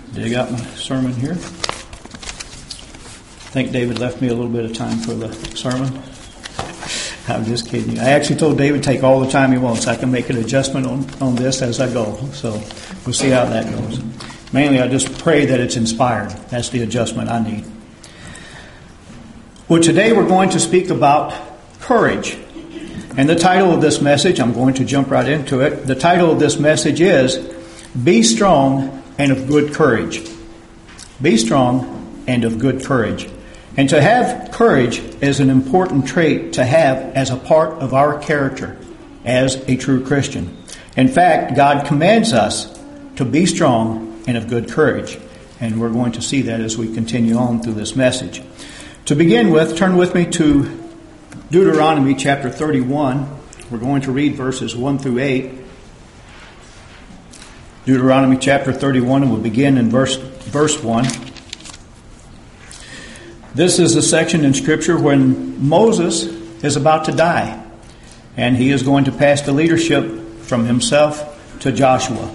Dig out my sermon here. I think David left me a little bit of time for the sermon. I'm just kidding you. I actually told David take all the time he wants. I can make an adjustment on this as I go. So we'll see how that goes. Mainly I just pray that it's inspired. That's the adjustment I need. Well, today we're going to speak about courage. And the title of this message, I'm going to jump right into it. The title of this message is Be Strong and of Good Courage. Be strong and of good courage. And to have courage is an important trait to have as a part of our character as a true Christian. In fact, God commands us to be strong and of good courage. And we're going to see that as we continue on through this message. To begin with, turn with me to Deuteronomy chapter 31. We're going to read verses 1 through 8. Deuteronomy chapter 31, and we'll begin in verse 1. This is the section in Scripture when Moses is about to die, and he is going to pass the leadership from himself to Joshua.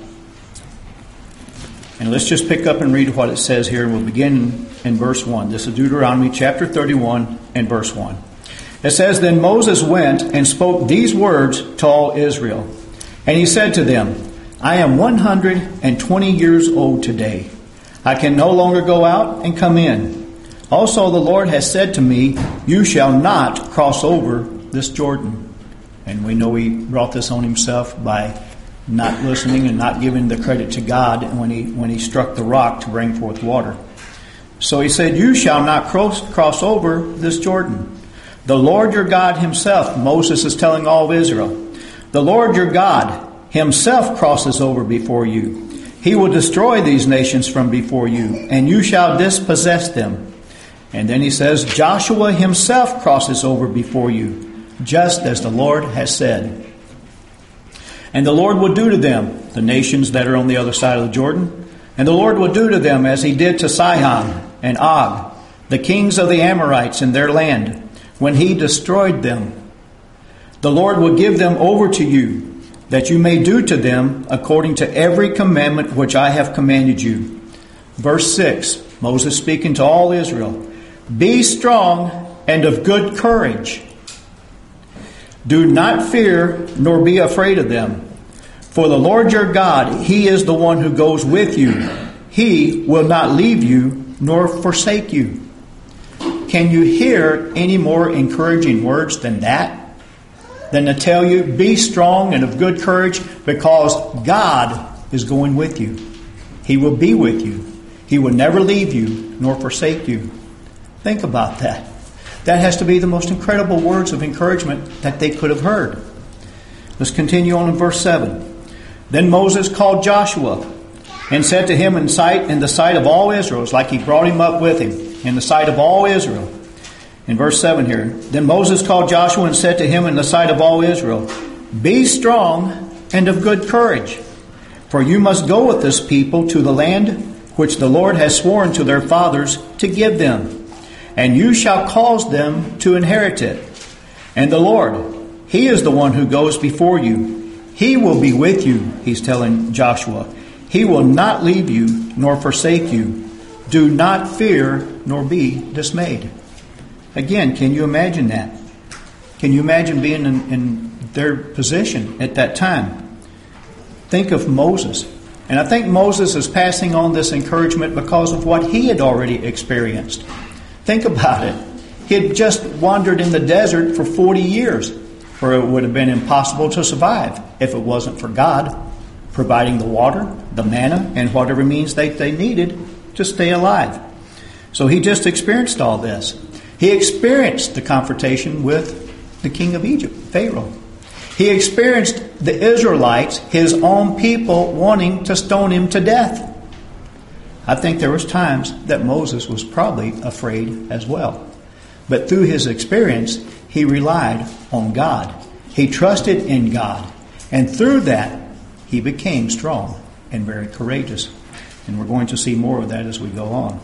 And let's just pick up and read what it says here, and we'll begin in verse 1. This is Deuteronomy chapter 31 and verse 1. It says, Then Moses went and spoke these words to all Israel. And he said to them, I am 120 years old today. I can no longer go out and come in. Also the Lord has said to me, You shall not cross over this Jordan. And we know he brought this on himself by not listening and not giving the credit to God when he struck the rock to bring forth water. So he said, You shall not cross over this Jordan. The Lord your God himself, Moses is telling all of Israel, the Lord your God himself crosses over before you. He will destroy these nations from before you, and you shall dispossess them. And then he says, Joshua himself crosses over before you, just as the Lord has said. And the Lord will do to them, the nations that are on the other side of the Jordan, and the Lord will do to them as he did to Sihon and Og, the kings of the Amorites in their land, when he destroyed them. The Lord will give them over to you, that you may do to them according to every commandment which I have commanded you. Verse 6, Moses speaking to all Israel, Be strong and of good courage. Do not fear nor be afraid of them. For the Lord your God, he is the one who goes with you. He will not leave you nor forsake you. Can you hear any more encouraging words than that? Than to tell you, be strong and of good courage, because God is going with you. He will be with you. He will never leave you nor forsake you. Think about that. That has to be the most incredible words of encouragement that they could have heard. Let's continue on in verse 7. Then Moses called Joshua and said to him in the sight of all Israel, it's like he brought him up with him, in the sight of all Israel. In verse 7 here, Then Moses called Joshua and said to him in the sight of all Israel, Be strong and of good courage, for you must go with this people to the land which the Lord has sworn to their fathers to give them, and you shall cause them to inherit it. And the Lord, he is the one who goes before you. He will be with you, he's telling Joshua. He will not leave you nor forsake you. Do not fear nor be dismayed. Again, can you imagine that? Can you imagine being in their position at that time? Think of Moses. And I think Moses is passing on this encouragement because of what he had already experienced. Think about it. He had just wandered in the desert for 40 years, where it would have been impossible to survive if it wasn't for God providing the water, the manna, and whatever means they needed to stay alive. So he just experienced all this. He experienced the confrontation with the king of Egypt, Pharaoh. He experienced the Israelites, his own people, wanting to stone him to death. I think there was times that Moses was probably afraid as well. But through his experience, he relied on God. He trusted in God. And through that, he became strong and very courageous. And we're going to see more of that as we go on.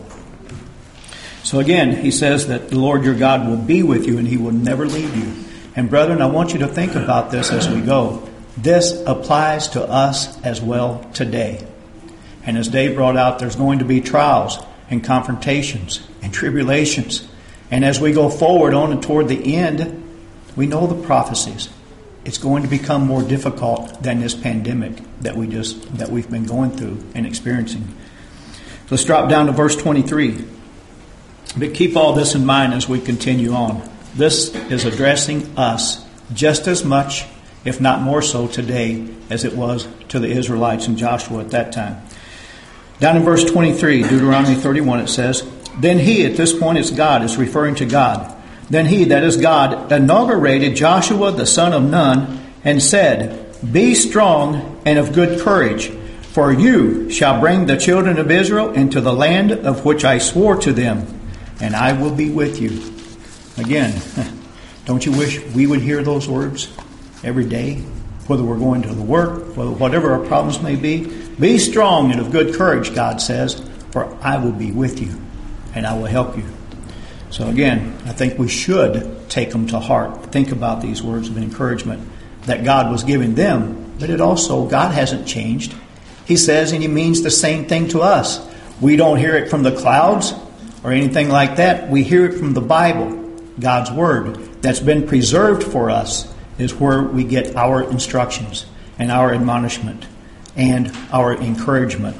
So again, he says that the Lord your God will be with you and he will never leave you. And brethren, I want you to think about this as we go. This applies to us as well today. And as Dave brought out, there's going to be trials and confrontations and tribulations. And as we go forward on and toward the end, we know the prophecies. It's going to become more difficult than this pandemic that we've been going through and experiencing. Let's drop down to verse 23. But keep all this in mind as we continue on. This is addressing us just as much, if not more so, today as it was to the Israelites and Joshua at that time. Down in verse 23, Deuteronomy 31, it says, Then he, at this point it's God, it's referring to God. Then he, that is God, inaugurated Joshua the son of Nun, and said, Be strong and of good courage, for you shall bring the children of Israel into the land of which I swore to them, and I will be with you. Again, don't you wish we would hear those words every day? Whether we're going to the work, whatever our problems may be. Be strong and of good courage, God says, for I will be with you, and I will help you. So again, I think we should take them to heart. Think about these words of encouragement that God was giving them, but it also, God hasn't changed. He says, and He means the same thing to us. We don't hear it from the clouds or anything like that. We hear it from the Bible, God's Word, that's been preserved for us, is where we get our instructions and our admonishment and our encouragement.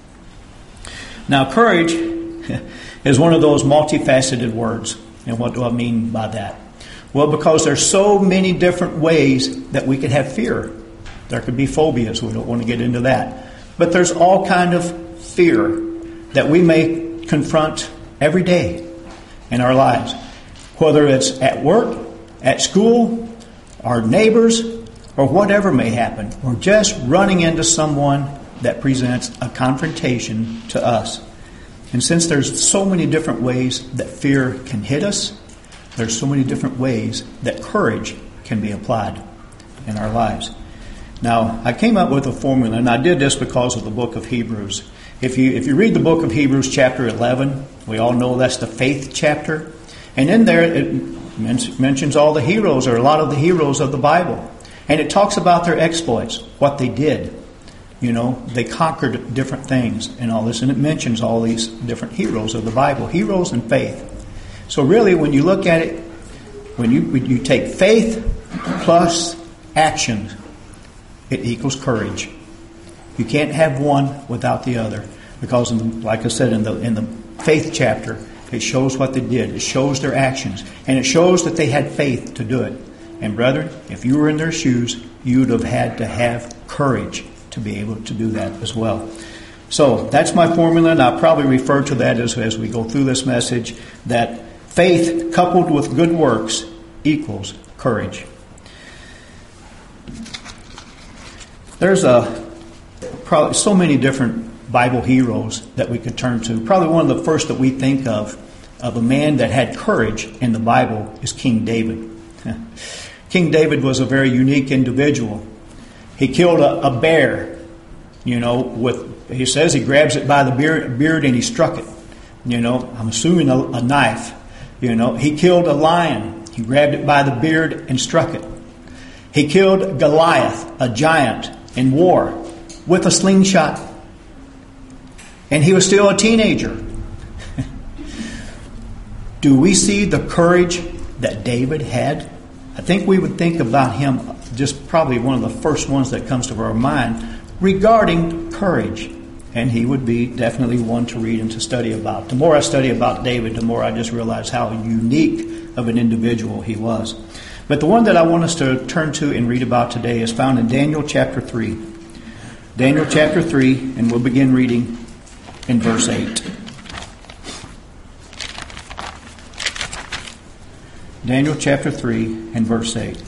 Now, courage is one of those multifaceted words. And what do I mean by that? Well, because there's so many different ways that we could have fear. There could be phobias. We don't want to get into that. But there's all kind of fear that we may confront every day in our lives. Whether it's at work, at school, our neighbors, or whatever may happen. Or just running into someone that presents a confrontation to us. And since there's so many different ways that fear can hit us, there's so many different ways that courage can be applied in our lives. Now, I came up with a formula, and I did this because of the book of Hebrews. If you read the book of Hebrews chapter 11, we all know that's the faith chapter. And in there, it mentions all the heroes, or a lot of the heroes of the Bible. And it talks about their exploits, what they did. You know, they conquered different things and all this. And it mentions all these different heroes of the Bible, heroes in faith. So really, when you look at it, when you take faith plus action, it equals courage. You can't have one without the other. Because, like I said, in the faith chapter, it shows what they did. It shows their actions. And it shows that they had faith to do it. And brethren, if you were in their shoes, you would have had to have courage to be able to do that as well. So that's my formula, and I'll probably refer to that as we go through this message, that faith coupled with good works equals courage. There's probably so many different Bible heroes that we could turn to. Probably one of the first that we think of a man that had courage in the Bible is King David. King David was a very unique individual. He killed a bear, he says he grabs it by the beard and he struck it. I'm assuming a knife. He killed a lion. He grabbed it by the beard and struck it. He killed Goliath, a giant, in war with a slingshot. And he was still a teenager. Do we see the courage that David had? I think we would think about him, just probably one of the first ones that comes to our mind regarding courage. And he would be definitely one to read and to study about. The more I study about David, the more I just realize how unique of an individual he was. But the one that I want us to turn to and read about today is found in Daniel chapter 3. Daniel chapter 3, and we'll begin reading in verse 8. Daniel chapter 3 and verse 8.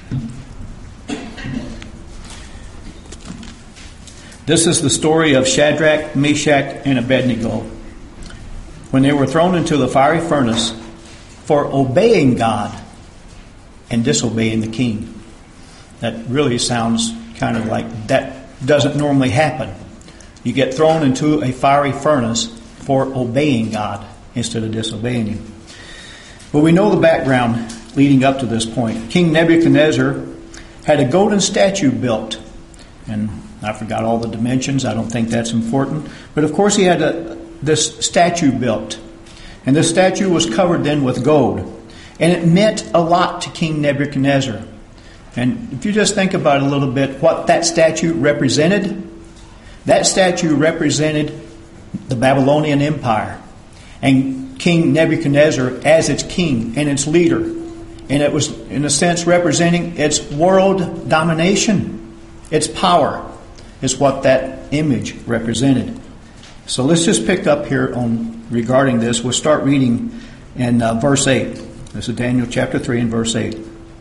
This is the story of Shadrach, Meshach, and Abednego when they were thrown into the fiery furnace for obeying God and disobeying the king. That really sounds kind of like that doesn't normally happen. You get thrown into a fiery furnace for obeying God instead of disobeying Him. But we know the background leading up to this point. King Nebuchadnezzar had a golden statue built. And I forgot all the dimensions. I don't think that's important. But of course he had this statue built. And this statue was covered then with gold. And it meant a lot to King Nebuchadnezzar. And if you just think about it a little bit, what that statue represented, that statue represented the Babylonian Empire. And King Nebuchadnezzar as its king and its leader. And it was, in a sense, representing its world domination. Its power is what that image represented. So let's just pick up here on regarding this. We'll start reading in verse 8. This is Daniel chapter 3 and verse 8.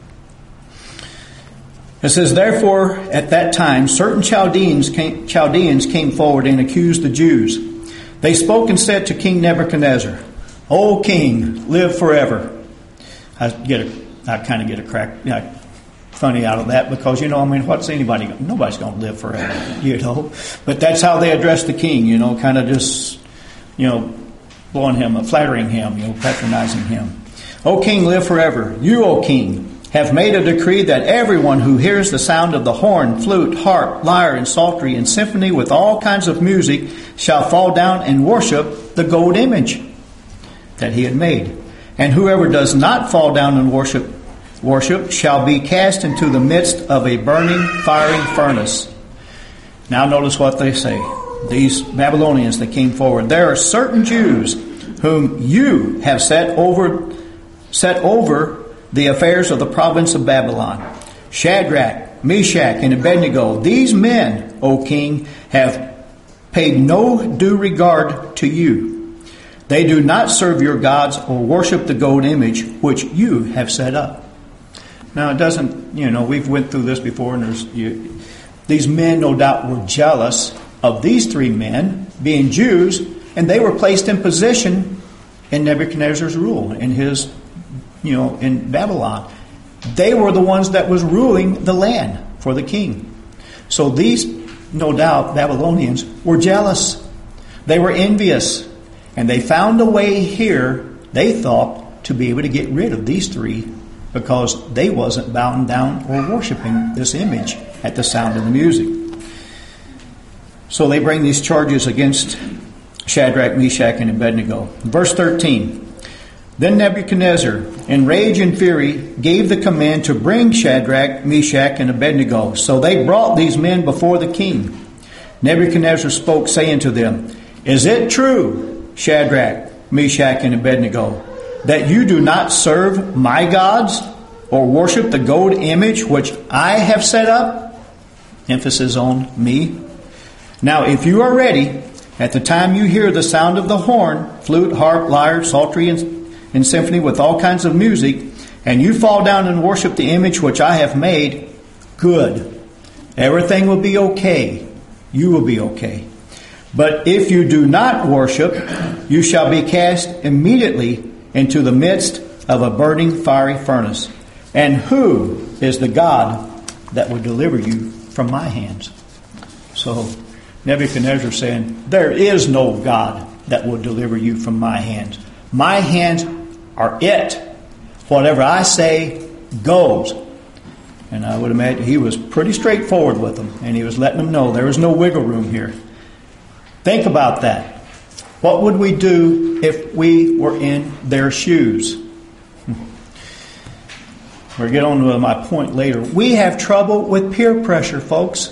It says, "Therefore, at that time, certain Chaldeans came forward and accused the Jews. They spoke and said to King Nebuchadnezzar, 'O king, live forever.'" I kind of get a crack, funny out of that because, what's anybody? Nobody's going to live forever, But that's how they address the king, kind of just, blowing him, flattering him, patronizing him. "O king, live forever. You, O king, have made a decree that everyone who hears the sound of the horn, flute, harp, lyre, and psaltery, and symphony with all kinds of music shall fall down and worship the gold image that he had made. And whoever does not fall down and worship shall be cast into the midst of a burning, fiery furnace." Now notice what they say. These Babylonians that came forward. "There are certain Jews whom you have set over the affairs of the province of Babylon. Shadrach, Meshach, and Abednego. These men, O king, have paid no due regard to you. They do not serve your gods or worship the gold image which you have set up." Now it doesn't, we've went through this before, and these men no doubt were jealous of these three men being Jews, and they were placed in position in Nebuchadnezzar's rule, in his, in Babylon. They were the ones that was ruling the land for the king. So these, no doubt, Babylonians were jealous. They were envious. And they found a way here, they thought, to be able to get rid of these three because they wasn't bowing down or worshiping this image at the sound of the music. So they bring these charges against Shadrach, Meshach, and Abednego. Verse 13. "Then Nebuchadnezzar, in rage and fury, gave the command to bring Shadrach, Meshach, and Abednego. So they brought these men before the king. Nebuchadnezzar spoke, saying to them, 'Is it true, Shadrach, Meshach, and Abednego, that you do not serve my gods or worship the gold image which I have set up?'" Emphasis on me. "Now, if you are ready, at the time you hear the sound of the horn, flute, harp, lyre, psaltery, and symphony with all kinds of music, and you fall down and worship the image which I have made, good. Everything will be okay. You will be okay. But if you do not worship, you shall be cast immediately into the midst of a burning fiery furnace. And who is the God that will deliver you from my hands?" So Nebuchadnezzar saying, there is no God that will deliver you from my hands. My hands are it. Whatever I say goes. And I would imagine he was pretty straightforward with them. And he was letting them know there is no wiggle room here. Think about that. What would we do if we were in their shoes? We'll get on to my point later. We have trouble with peer pressure, folks.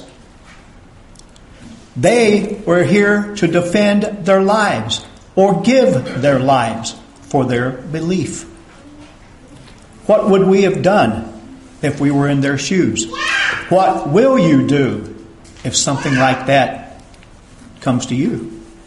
They were here to defend their lives or give their lives for their belief. What would we have done if we were in their shoes? What will you do if something like that comes to you?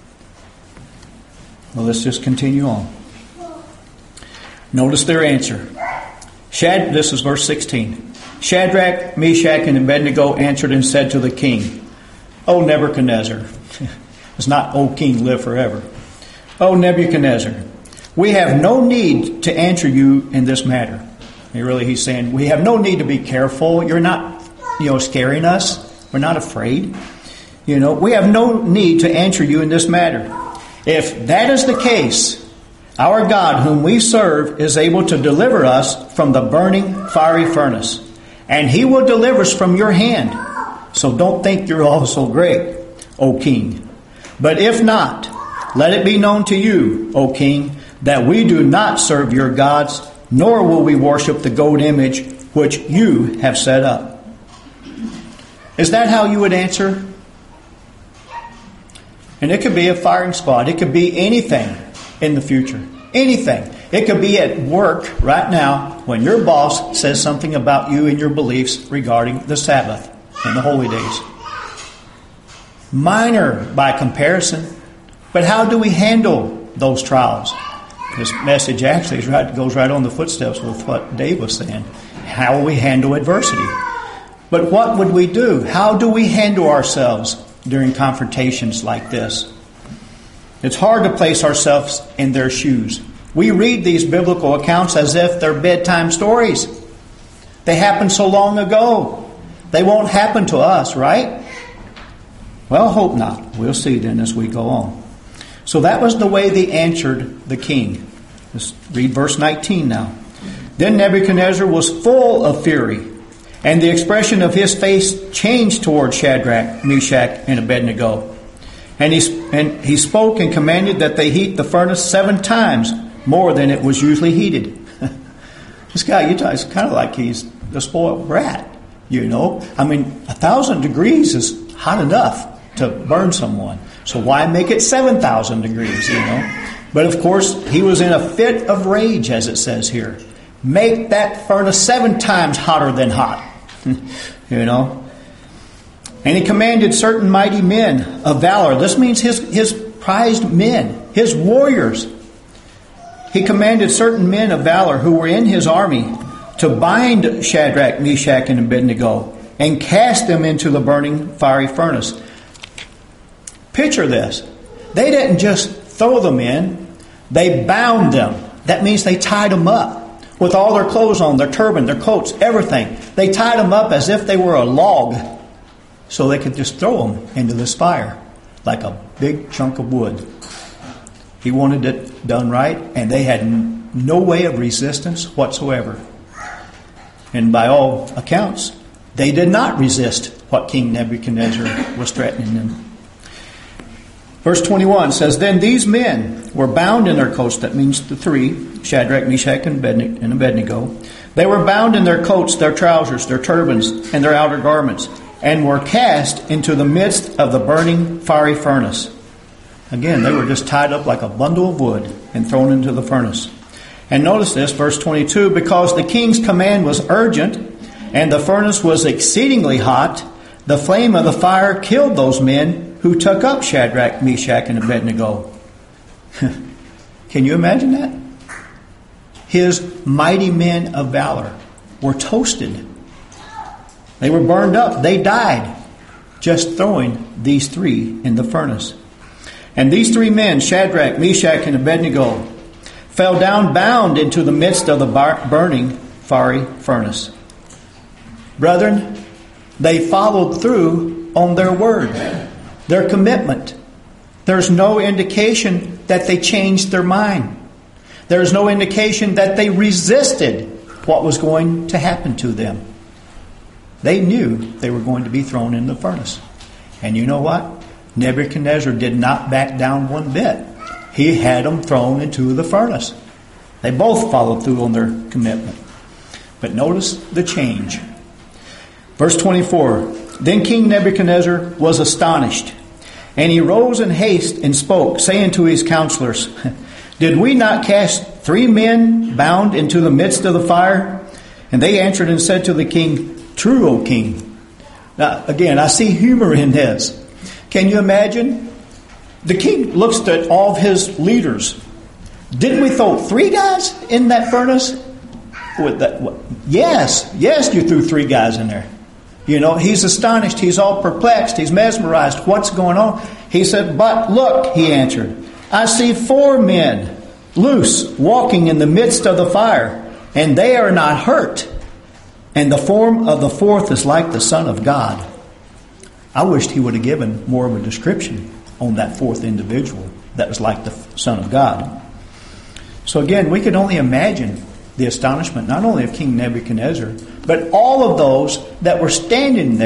Well, let's just continue on. Notice their answer. This is verse 16. "Shadrach, Meshach, and Abednego answered and said to the king, 'O Nebuchadnezzar,'" it's not "O king, live forever." "O Nebuchadnezzar, we have no need to answer you in this matter." He's saying, we have no need to be careful. You're not, scaring us. We're not afraid. We have no need to answer you in this matter. If that is the case, our God whom we serve is able to deliver us from the burning fiery furnace, and he will deliver us from your hand. So don't think you're all so great, O king. But if not, let it be known to you, O king, that we do not serve your gods, nor will we worship the gold image which you have set up. Is that how you would answer? And it could be a firing squad. It could be anything in the future. Anything. It could be at work right now when your boss says something about you and your beliefs regarding the Sabbath and the holy days. Minor by comparison. But how do we handle those trials? This message actually goes right on the footsteps with what Dave was saying. How will we handle adversity? But what would we do? How do we handle ourselves during confrontations like this? It's hard to place ourselves in their shoes. We read these biblical accounts as if they're bedtime stories. They happened so long ago. They won't happen to us, right? Well, hope not. We'll see then as we go on. So that was the way they answered the king. Let's read verse 19 now. Then Nebuchadnezzar was full of fury, and the expression of his face changed toward Shadrach, Meshach, and Abednego. And he spoke and commanded that they heat the furnace 7 times more than it was usually heated. This guy, it's kind of like he's a spoiled brat, you know. I mean, 1,000 degrees is hot enough to burn someone. So why make it 7,000 degrees, you know? But of course, he was in a fit of rage, as it says here. Make that furnace 7 times hotter than hot, you know. And he commanded certain mighty men of valor. This means his prized men, his warriors. He commanded certain men of valor who were in his army to bind Shadrach, Meshach, and Abednego and cast them into the burning fiery furnace. Picture this. They didn't just throw them in. They bound them. That means they tied them up with all their clothes on, their turban, their coats, everything. They tied them up as if they were a log so they could just throw them into this fire like a big chunk of wood. He wanted it done right, and they had no way of resistance whatsoever. And by all accounts, they did not resist what King Nebuchadnezzar was threatening them. Verse 21 says, Then these men were bound in their coats. That means the 3, Shadrach, Meshach, and Abednego. They were bound in their coats, their trousers, their turbans, and their outer garments, and were cast into the midst of the burning fiery furnace. Again, they were just tied up like a bundle of wood and thrown into the furnace. And notice this, verse 22, because the king's command was urgent and the furnace was exceedingly hot, the flame of the fire killed those men who took up Shadrach, Meshach, and Abednego. Can you imagine that? His mighty men of valor were toasted. They were burned up. They died just throwing these 3 in the furnace. And these 3 men, Shadrach, Meshach, and Abednego, fell down bound into the midst of the burning fiery furnace. Brethren, they followed through on their word, their commitment. There's no indication that they changed their mind. There's no indication that they resisted what was going to happen to them. They knew they were going to be thrown in the furnace. And you know what? Nebuchadnezzar did not back down one bit. He had them thrown into the furnace. They both followed through on their commitment. But notice the change. Verse 24, Then King Nebuchadnezzar was astonished, and he rose in haste and spoke, saying to his counselors, Did we not cast 3 men bound into the midst of the fire? And they answered and said to the king, True, O king. Now, again, I see humor in this. Can you imagine? The king looks at all of his leaders. Didn't we throw 3 guys in that furnace? With that, what? Yes, you threw 3 guys in there. You know, he's astonished. He's all perplexed. He's mesmerized. What's going on? He said, But look, he answered, I see 4 men loose walking in the midst of the fire, and they are not hurt. And the form of the 4th is like the Son of God. I wished he would have given more of a description on that 4th individual that was like the Son of God. So again, we could only imagine the astonishment not only of King Nebuchadnezzar, but all of those that were standing there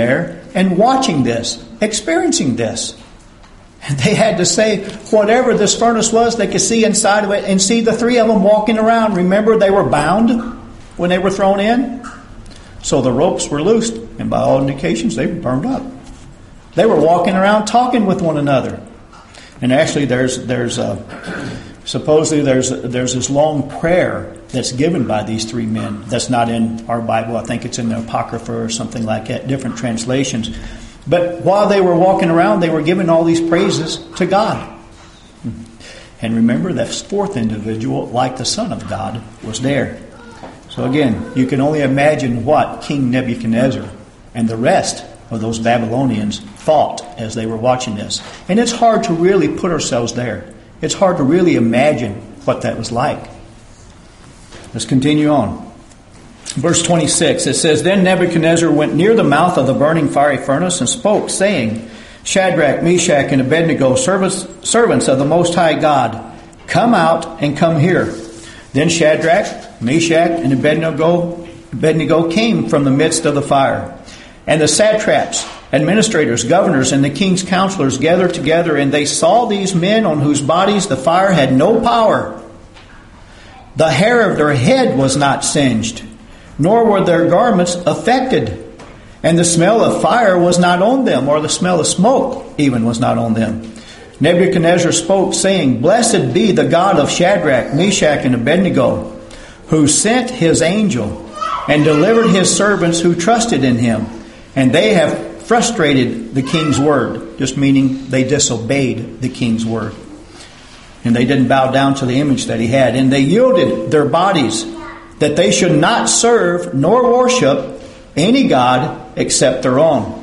and watching this, experiencing this. And they had to say, whatever this furnace was, they could see inside of it and see the three of them walking around. Remember, they were bound when they were thrown in? So the ropes were loosed, and by all indications, they were burned up. They were walking around talking with one another. And actually, supposedly there's this long prayer that's given by these three men. That's not in our Bible. I think it's in the Apocrypha or something like that, different translations. But while they were walking around, they were giving all these praises to God. And remember, that fourth individual, like the Son of God, was there. So again, you can only imagine what King Nebuchadnezzar and the rest of those Babylonians thought as they were watching this. And it's hard to really put ourselves there. It's hard to really imagine what that was like. Let's continue on. Verse 26, it says, Then Nebuchadnezzar went near the mouth of the burning fiery furnace and spoke, saying, Shadrach, Meshach, and Abednego, servants of the Most High God, come out and come here. Then Shadrach, Meshach, and Abednego came from the midst of the fire. And the satraps, administrators, governors, and the king's counselors gathered together, and they saw these men on whose bodies the fire had no power. The hair of their head was not singed, nor were their garments affected. And the smell of fire was not on them, or the smell of smoke even was not on them. Nebuchadnezzar spoke, saying, Blessed be the God of Shadrach, Meshach, and Abednego, who sent his angel and delivered his servants who trusted in him. And they have frustrated the king's word, just meaning they disobeyed the king's word. And they didn't bow down to the image that he had. And they yielded their bodies that they should not serve nor worship any god except their own.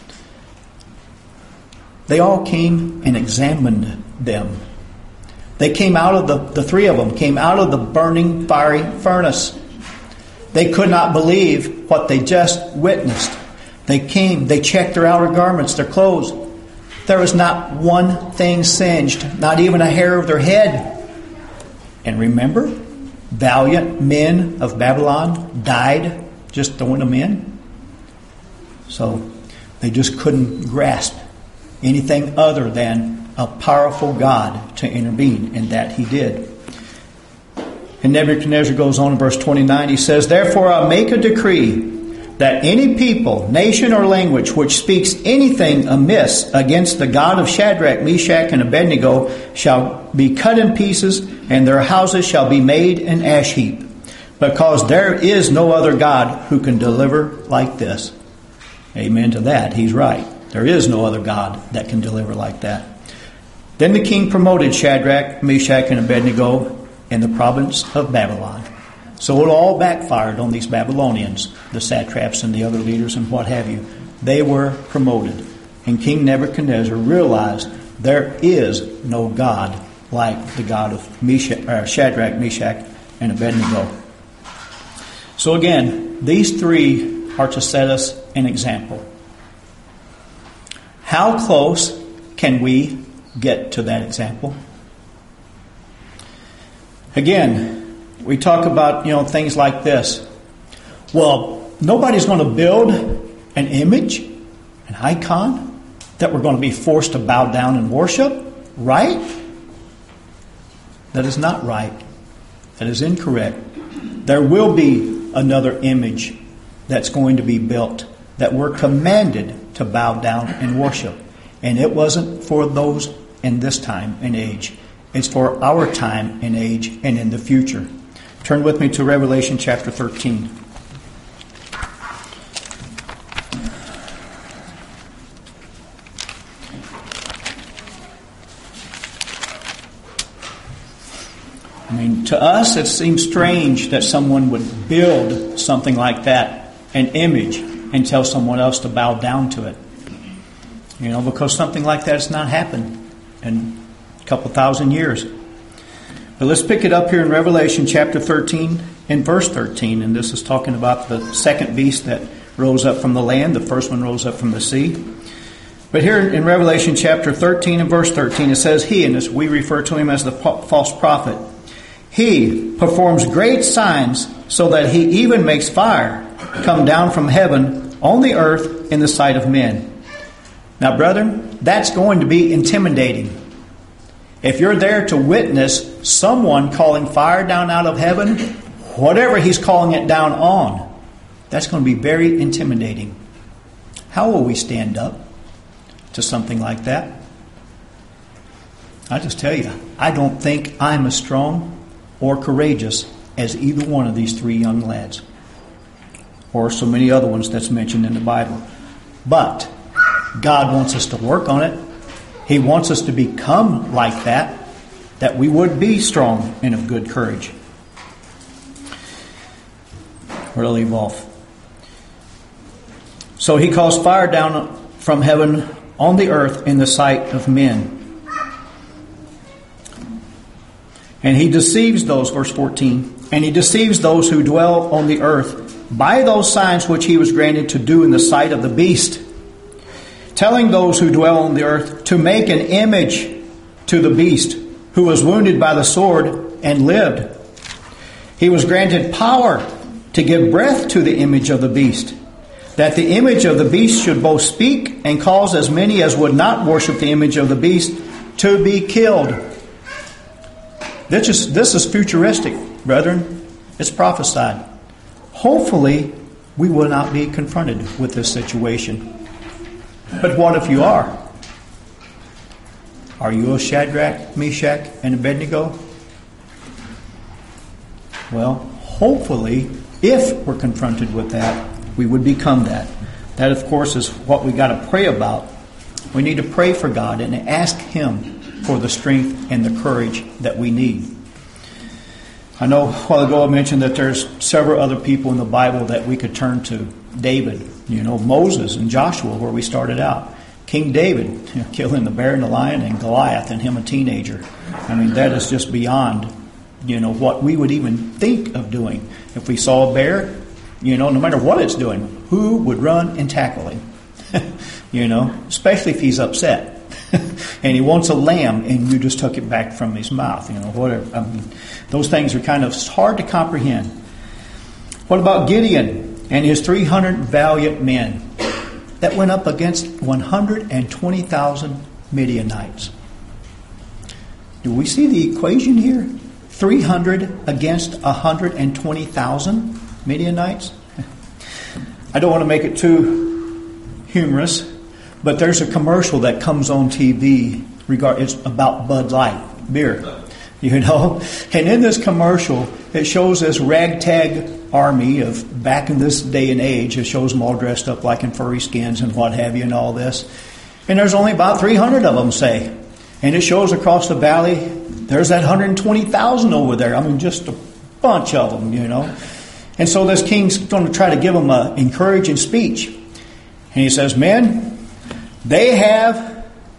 They all came and examined them. They came out of the three of them, came out of the burning fiery furnace. They could not believe what they just witnessed. They came, they checked their outer garments, their clothes. There was not one thing singed, not even a hair of their head. And remember, valiant men of Babylon died just throwing them in. So they just couldn't grasp anything other than a powerful God to intervene, and that he did. And Nebuchadnezzar goes on in verse 29, he says, Therefore I make a decree that any people, nation, or language which speaks anything amiss against the God of Shadrach, Meshach, and Abednego shall be cut in pieces, and their houses shall be made an ash heap, because there is no other God who can deliver like this. Amen to that. He's right. There is no other God that can deliver like that. Then the king promoted Shadrach, Meshach, and Abednego in the province of Babylon. So it all backfired on these Babylonians, the satraps and the other leaders and what have you. They were promoted. And King Nebuchadnezzar realized there is no God like the God of Shadrach, Meshach, and Abednego. So again, these three are to set us an example. How close can we get to that example? Again, we talk about, things like this. Well, nobody's going to build an image, an icon, that we're going to be forced to bow down and worship, right? That is not right. That is incorrect. There will be another image that's going to be built that we're commanded to bow down and worship. And it wasn't for those in this time and age. It's for our time and age and in the future. Turn with me to Revelation chapter 13. To us it seems strange that someone would build something like that, an image, and tell someone else to bow down to it. Because something like that has not happened in a couple thousand years. But let's pick it up here in Revelation chapter 13 and verse 13. And this is talking about the second beast that rose up from the land. The first one rose up from the sea. But here in Revelation chapter 13 and verse 13, it says, He, and as we refer to him as the false prophet, he performs great signs so that he even makes fire come down from heaven on the earth in the sight of men. Now, brethren, that's going to be intimidating. If you're there to witness someone calling fire down out of heaven, whatever he's calling it down on, that's going to be very intimidating. How will we stand up to something like that? I just tell you, I don't think I'm as strong or courageous as either one of these three young lads, or so many other ones that's mentioned in the Bible. But God wants us to work on it. He wants us to become like that we would be strong and of good courage. Where to leave off? So he calls fire down from heaven on the earth in the sight of men. And he deceives those, verse 14, and he deceives those who dwell on the earth by those signs which he was granted to do in the sight of the beast, telling those who dwell on the earth to make an image to the beast, who was wounded by the sword and lived. He was granted power to give breath to the image of the beast, that the image of the beast should both speak and cause as many as would not worship the image of the beast to be killed. This is futuristic, brethren. It's prophesied. Hopefully, we will not be confronted with this situation. But what if you are? Are you a Shadrach, Meshach, and Abednego? Well, hopefully, if we're confronted with that, we would become that. That, of course, is what we got to pray about. We need to pray for God and ask Him for the strength and the courage that we need. I know a while ago I mentioned that there's several other people in the Bible that we could turn to. David, Moses and Joshua, where we started out. King David, killing the bear and the lion, and Goliath, and him a teenager. I mean, that is just beyond, what we would even think of doing. If we saw a bear, no matter what it's doing, who would run and tackle him? Especially if he's upset. And he wants a lamb, and you just took it back from his mouth, whatever. I mean, those things are kind of hard to comprehend. What about Gideon and his 300 valiant men that went up against 120,000 Midianites? Do we see the equation here? 300 against 120,000 Midianites? I don't want to make it too humorous, but there's a commercial that comes on TV. It's about Bud Light beer, And in this commercial, it shows this ragtag army of back in this day and age. It shows them all dressed up like in furry skins and what have you and all this. And there's only about 300 of them, say. And it shows across the valley, there's that 120,000 over there. I mean, just a bunch of them, And so this king's going to try to give them an encouraging speech. And he says, men, they have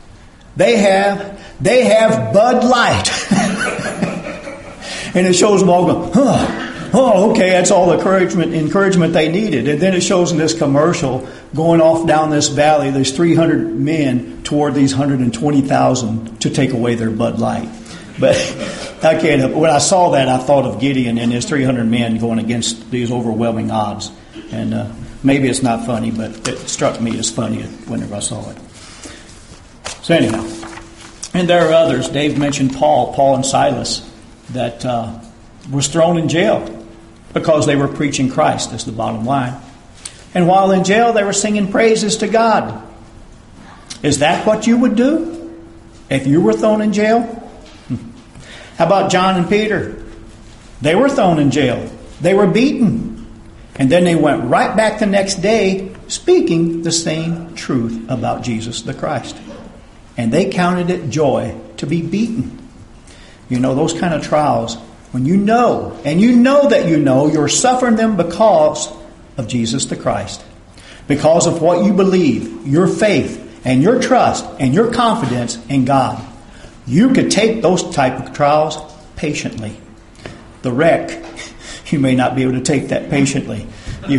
Bud Light. And it shows them all going, oh, okay, that's all the encouragement they needed. And then it shows in this commercial going off down this valley, there's 300 men toward these 120,000 to take away their Bud Light. But I can't help. When I saw that, I thought of Gideon and his 300 men going against these overwhelming odds. And maybe it's not funny, but it struck me as funny whenever I saw it. So anyhow, and there are others. Dave mentioned Paul and Silas, that was thrown in jail because they were preaching Christ, is the bottom line. And while in jail, they were singing praises to God. Is that what you would do if you were thrown in jail? How about John and Peter? They were thrown in jail. They were beaten. And then they went right back the next day speaking the same truth about Jesus the Christ. And they counted it joy to be beaten. Those kind of trials, when you know that you're suffering them because of Jesus the Christ. Because of what you believe, your faith, and your trust, and your confidence in God. You could take those type of trials patiently. The wreck, you may not be able to take that patiently,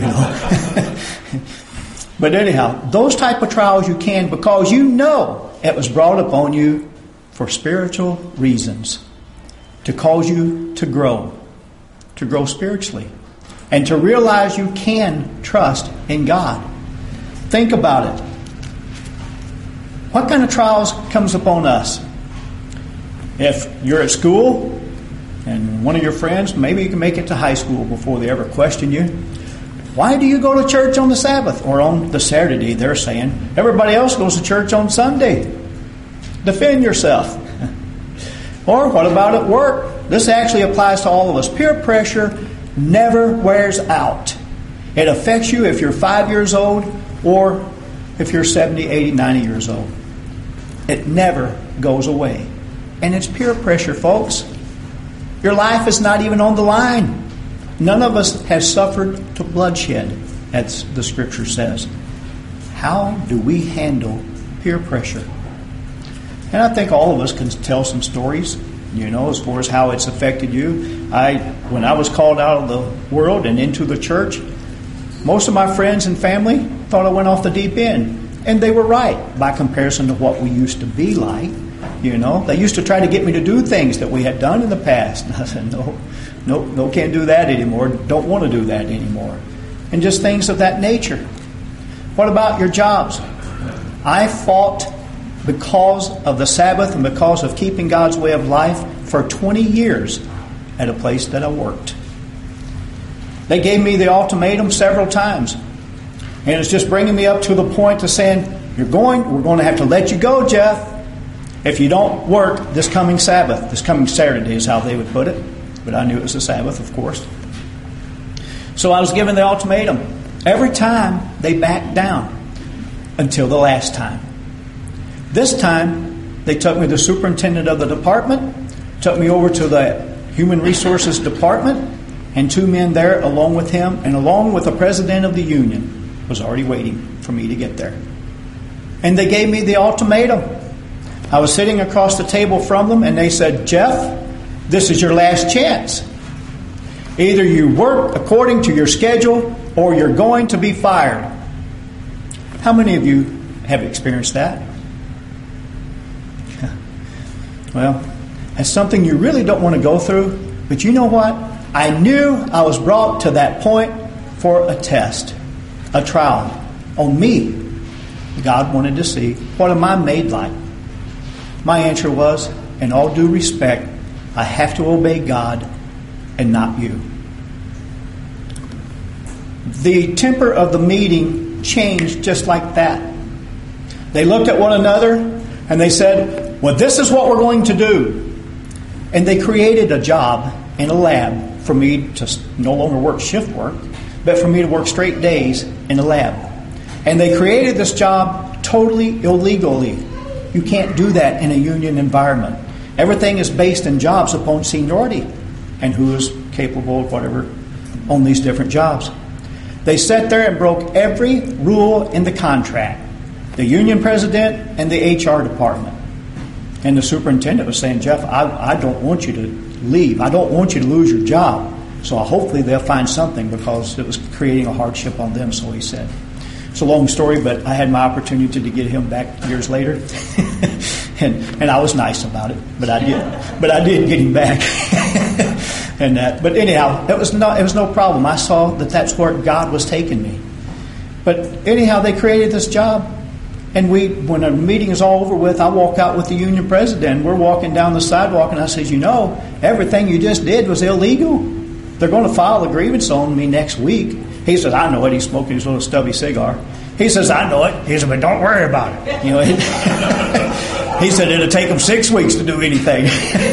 But anyhow, those type of trials you can, because it was brought upon you for spiritual reasons. To cause you to grow spiritually. And to realize you can trust in God. Think about it. What kind of trials comes upon us? If you're at school and one of your friends, maybe you can make it to high school before they ever question you. Why do you go to church on the Sabbath or on the Saturday, they're saying? Everybody else goes to church on Sunday. Defend yourself. Or what about at work? This actually applies to all of us. Peer pressure never wears out. It affects you if you're 5 years old or if you're 70, 80, 90 years old. It never goes away. And it's peer pressure, folks. Your life is not even on the line. None of us has suffered to bloodshed, as the Scripture says. How do we handle peer pressure? And I think all of us can tell some stories, as far as how it's affected you. When I was called out of the world and into the church, most of my friends and family thought I went off the deep end. And they were right by comparison to what we used to be like. They used to try to get me to do things that we had done in the past. And I said, no, can't do that anymore. Don't want to do that anymore. And just things of that nature. What about your jobs? I fought because of the Sabbath and because of keeping God's way of life for 20 years at a place that I worked. They gave me the ultimatum several times. And it's just bringing me up to the point of saying, we're going to have to let you go, Jeff, if you don't work this coming Sabbath. This coming Saturday is how they would put it. But I knew it was a Sabbath, of course. So I was given the ultimatum. Every time they backed down until the last time. This time, they took me to the superintendent of the department, took me over to the Human Resources Department, and 2 men there along with him, and along with the president of the union, was already waiting for me to get there. And they gave me the ultimatum. I was sitting across the table from them, and they said, Jeff, this is your last chance. Either you work according to your schedule, or you're going to be fired. How many of you have experienced that? Well, that's something you really don't want to go through. But you know what? I knew I was brought to that point for a test, a trial on me. God wanted to see, what am I made like? My answer was, in all due respect, I have to obey God and not you. The temper of the meeting changed just like that. They looked at one another and they said, well, this is what we're going to do. And they created a job in a lab for me to no longer work shift work, but for me to work straight days in a lab. And they created this job totally illegally. You can't do that in a union environment. Everything is based in jobs upon seniority and who is capable of whatever on these different jobs. They sat there and broke every rule in the contract. The union president and the HR department. And the superintendent was saying, Jeff, I don't want you to leave. I don't want you to lose your job. So hopefully they'll find something because it was creating a hardship on them, so he said. It's a long story, but I had my opportunity to get him back years later. and I was nice about it, but I did get him back. But anyhow, it was no problem. I saw that that's where God was taking me. But anyhow, they created this job. And when a meeting is all over with, I walk out with the union president. We're walking down the sidewalk, and I said, everything you just did was illegal. They're going to file a grievance on me next week. He says, I know it. He's smoking his little stubby cigar. He says, I know it. He said, but don't worry about it. He said, it'll take them 6 weeks to do anything.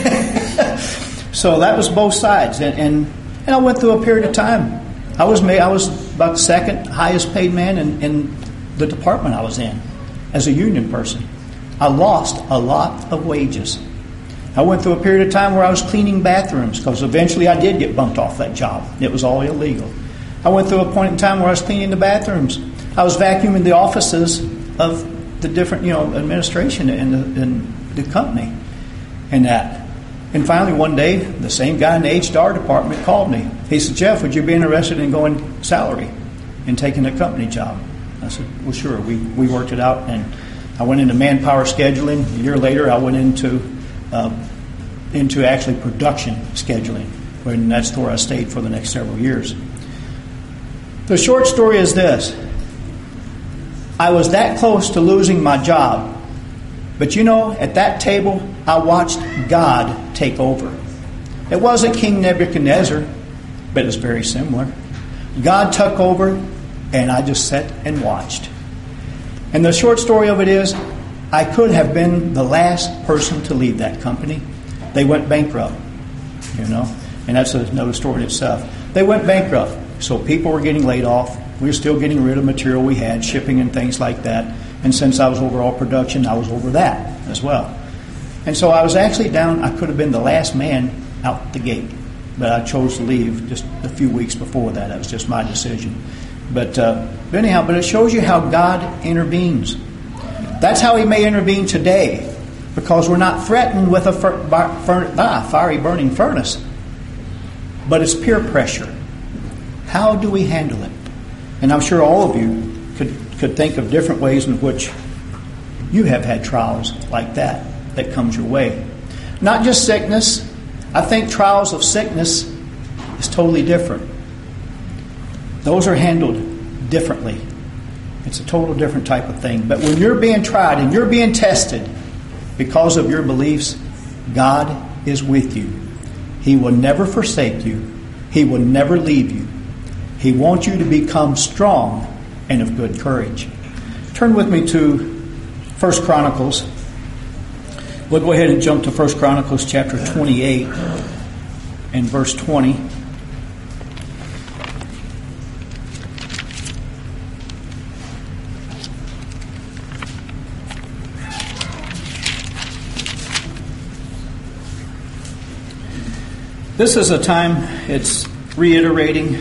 So that was both sides. And I went through a period of time. I was about the second highest paid man in the department I was in as a union person. I lost a lot of wages. I went through a period of time where I was cleaning bathrooms because eventually I did get bumped off that job. It was all illegal. I went through a point in time where I was cleaning the bathrooms. I was vacuuming the offices of the different, administration in the company and that. And finally one day, the same guy in the HR department called me. He said, Jeff, would you be interested in going salary and taking a company job? I said, well, sure. We worked it out, and I went into manpower scheduling. A year later, I went into actually production scheduling, and that's where I stayed for the next several years. The short story is this. I was that close to losing my job. But you know, at that table, I watched God take over. It wasn't King Nebuchadnezzar, but it's very similar. God took over, and I just sat and watched. And the short story of it is, I could have been the last person to leave that company. They went bankrupt, you know, and that's another story in itself. They went bankrupt, so people were getting laid off. We were still getting rid of material we had, shipping and things like that. And since I was over all production, I was over that as well. And so I was actually down, I could have been the last man out the gate. But I chose to leave just a few weeks before that. That was just my decision. But anyhow, but it shows you how God intervenes. That's how He may intervene today. Because we're not threatened with a fiery burning furnace. But it's peer pressure. How do we handle it? And I'm sure all of you could think of different ways in which you have had trials like that comes your way. Not just sickness. I think trials of sickness is totally different. Those are handled differently. It's a total different type of thing. But when you're being tried and you're being tested because of your beliefs, God is with you. He will never forsake you. He will never leave you. He wants you to become strong and of good courage. Turn with me to 1 Chronicles. We'll go ahead and jump to 1 Chronicles chapter 28 and verse 20. This is a time, it's reiterating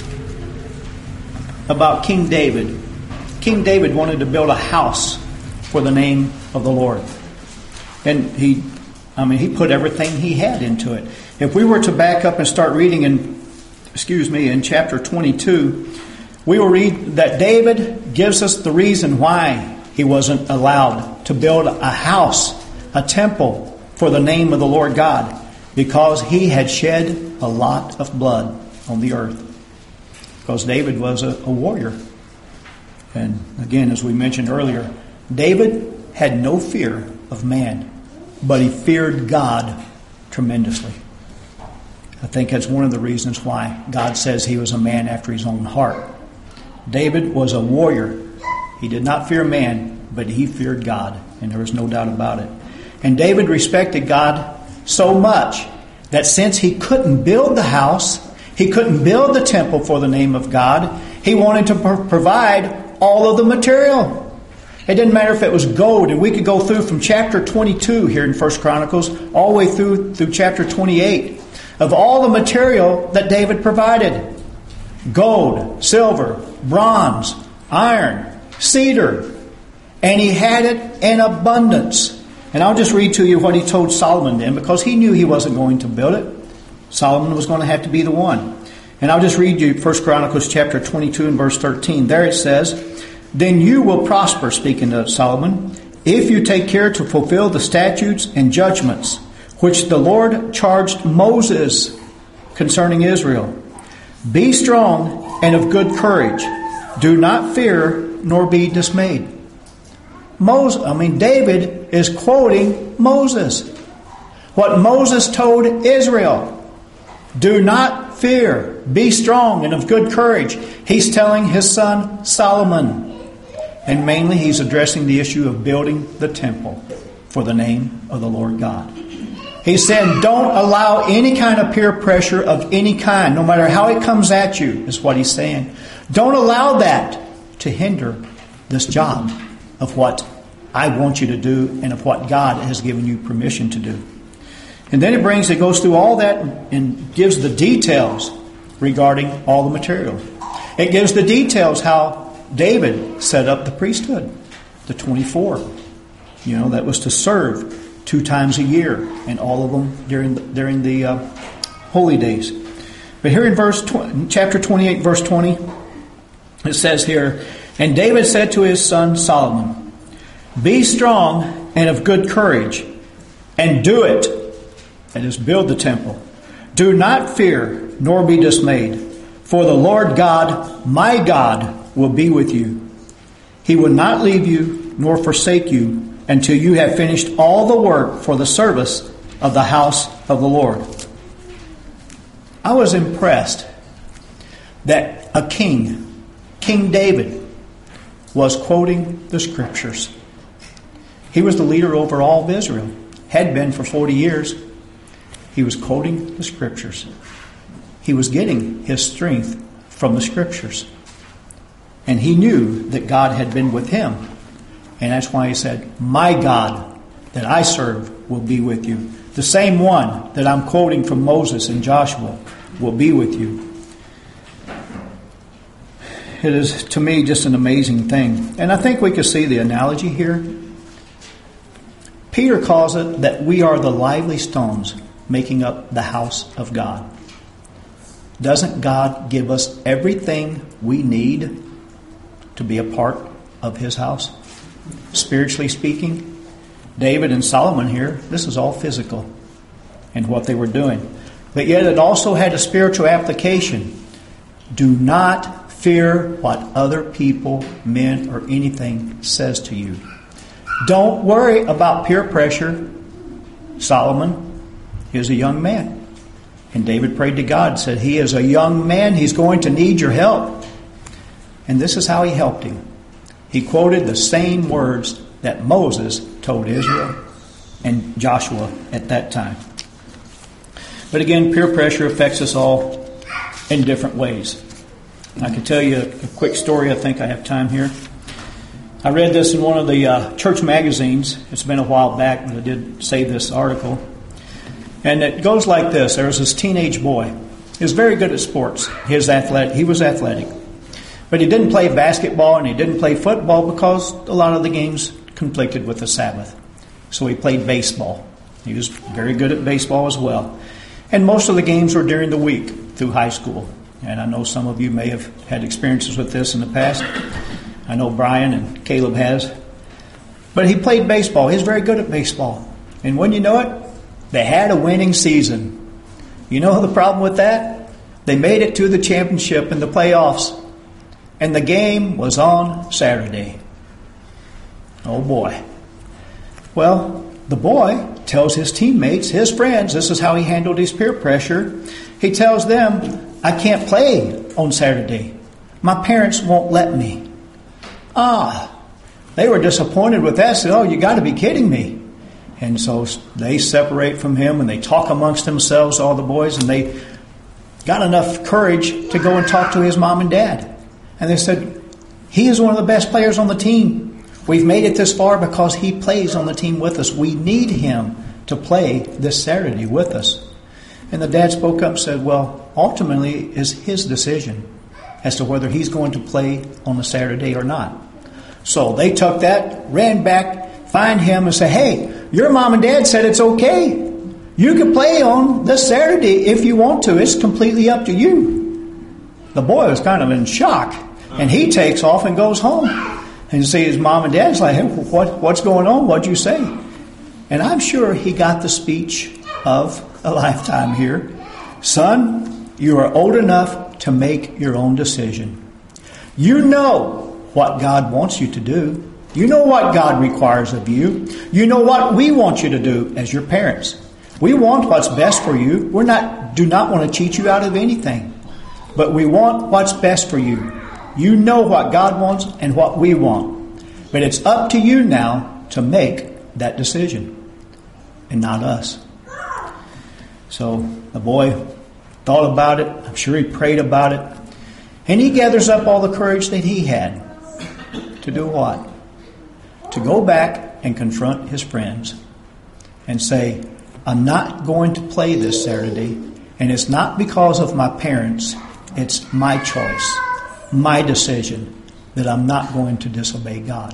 about King David. King David wanted to build a house for the name of the Lord. And he put everything he had into it. If we were to back up and start reading in chapter 22, we will read that David gives us the reason why he wasn't allowed to build a house, a temple for the name of the Lord God. Because he had shed a lot of blood on the earth. Because David was a warrior. And again, as we mentioned earlier, David had no fear of man, but he feared God tremendously. I think that's one of the reasons why God says he was a man after his own heart. David was a warrior. He did not fear man, but he feared God, and there was no doubt about it. And David respected God so much that since he couldn't build the house, he couldn't build the temple for the name of God, he wanted to provide all of the material. It didn't matter if it was gold, and we could go through from chapter 22 here in 1 Chronicles all the way through chapter 28 of all the material that David provided. Gold, silver, bronze, iron, cedar, and he had it in abundance. And I'll just read to you what he told Solomon then, because he knew he wasn't going to build it. Solomon was going to have to be the one. And I'll just read you 1 Chronicles chapter 22 and verse 13. There it says, "Then you will prosper," speaking to Solomon, "if you take care to fulfill the statutes and judgments which the Lord charged Moses concerning Israel. Be strong and of good courage. Do not fear nor be dismayed." David is quoting Moses. What Moses told Israel. Do not fear. Be strong and of good courage. He's telling his son Solomon. And mainly he's addressing the issue of building the temple for the name of the Lord God. He's saying don't allow any kind of peer pressure of any kind, no matter how it comes at you, is what he's saying. Don't allow that to hinder this job of what I want you to do and of what God has given you permission to do. And then it goes through all that and gives the details regarding all the material. It gives the details how David set up the priesthood, the 24. That was to serve 2 times a year, and all of them during the holy days. But here in chapter 28, verse 20, it says here, "And David said to his son Solomon, Be strong and of good courage, and do it," that is, build the temple. "Do not fear nor be dismayed, for the Lord God, my God, will be with you. He will not leave you nor forsake you until you have finished all the work for the service of the house of the Lord. I was impressed that a king, King David, was quoting the Scriptures. He was the leader over all of Israel, had been for 40 years. He was quoting the Scriptures. He was getting his strength from the Scriptures. And he knew that God had been with him. And that's why he said, my God that I serve will be with you. The same one that I'm quoting from Moses and Joshua will be with you. It is, to me, just an amazing thing. And I think we can see the analogy here. Peter calls it that we are the lively stones making up the house of God. Doesn't God give us everything we need to be a part of His house? Spiritually speaking, David and Solomon here, this is all physical and what they were doing. But yet it also had a spiritual application. Do not fear what other people, men, or anything says to you. Don't worry about peer pressure. Solomon is a young man. And David prayed to God and said, he is a young man. He's going to need your help. And this is how he helped him. He quoted the same words that Moses told Israel and Joshua at that time. But again, peer pressure affects us all in different ways. I could tell you a quick story. I think I have time here. I read this in one of the church magazines. It's been a while back, but I did save this article. And it goes like this. There was this teenage boy. He was very good at sports. He was athletic. But he didn't play basketball and he didn't play football because a lot of the games conflicted with the Sabbath. So he played baseball. He was very good at baseball as well. And most of the games were during the week through high school. And I know some of you may have had experiences with this in the past. I know Brian and Caleb has. But he played baseball. He was very good at baseball. And when you know it, they had a winning season. You know the problem with that? They made it to the championship in the playoffs. And the game was on Saturday. Oh boy. Well, the boy tells his teammates, his friends, this is how he handled his peer pressure. He tells them, I can't play on Saturday. My parents won't let me. They were disappointed with that. Said, oh, you got to be kidding me. And so they separate from him and they talk amongst themselves, all the boys, and they got enough courage to go and talk to his mom and dad. And they said, he is one of the best players on the team. We've made it this far because he plays on the team with us. We need him to play this Saturday with us. And the dad spoke up and said, well, ultimately it's his decision as to whether he's going to play on a Saturday or not. So they took that, ran back, find him and say, hey, your mom and dad said it's okay. You can play on this Saturday if you want to. It's completely up to you. The boy was kind of in shock. And he takes off and goes home. And you see his mom and dad's like, hey, what's going on? What'd you say? And I'm sure he got the speech of a lifetime here. Son, you are old enough to make your own decision. You know what God wants you to do. You know what God requires of you. You know what we want you to do as your parents. We want what's best for you. Do not want to cheat you out of anything. But we want what's best for you. You know what God wants and what we want. But it's up to you now to make that decision. And not us. So the boy thought about it. I'm sure he prayed about it. And he gathers up all the courage that he had. To do what? To go back and confront his friends. And say, I'm not going to play this Saturday. And it's not because of my parents. It's my choice. My decision that I'm not going to disobey God.